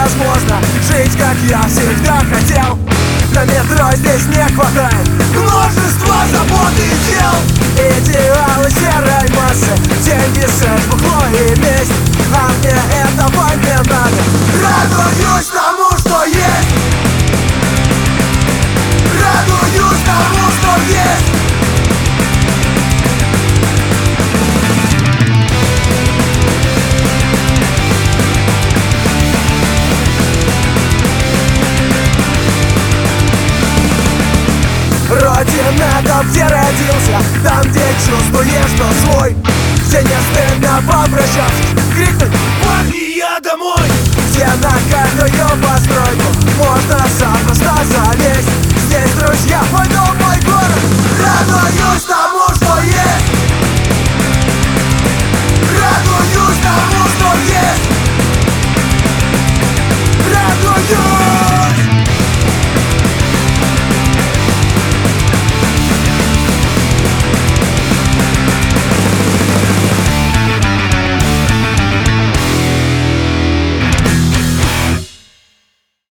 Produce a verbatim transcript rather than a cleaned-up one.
невозможно жить, как я всегда хотел. На метро здесь не хватает множества забот и дел. Идеалы серой массы, деньги, секс, бухло и месть. А мне этого не надо. Радуюсь тому, что есть. Радуюсь тому, что есть. Родина, там, где родился, там, где чувствуешь, что свой, где не стыдно попрощаться, крикнуть: парни, я домой! Где на каждую постройку можно запросто залезть. Здесь друзья, мой